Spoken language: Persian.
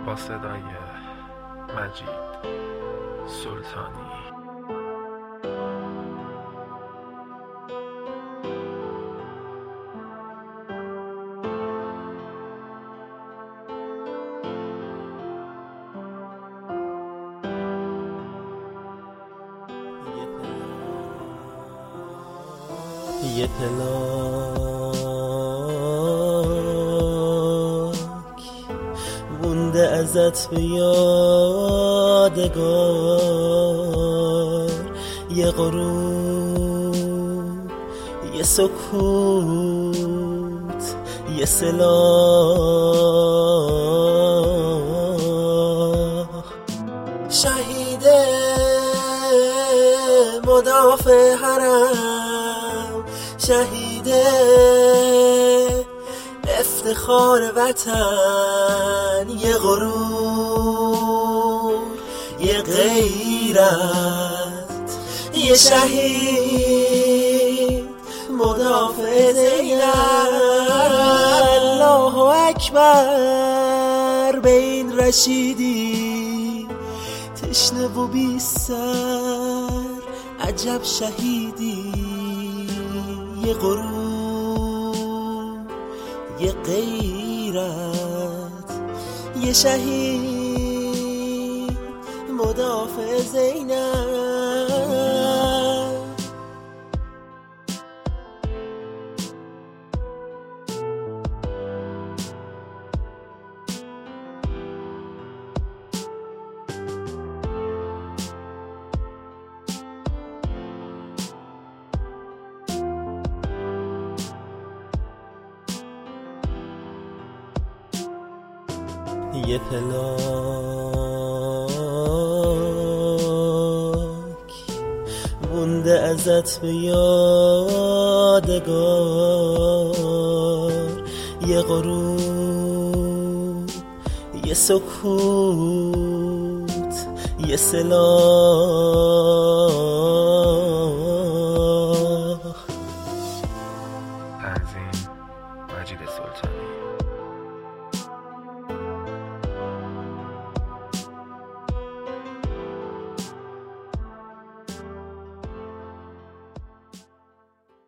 با صدای مجید سلطانی. یه پلاک مونده ازت به یادگار، یه غروب، یه سکوت، یه سلاح. شهید مدافع حرم، شهید افتخار وطن، یه غرور، یه غیرت، یه شهید مدافع زینب. الله اکبر به این رشیدی، تشنه و بی سر، عجب شهیدی. یه غرور، یه غیرت، یه شهید مدافع زینب. یه پلاک مونده ازت به یادگار، یه غروب، یه سکوت، یه سلاح.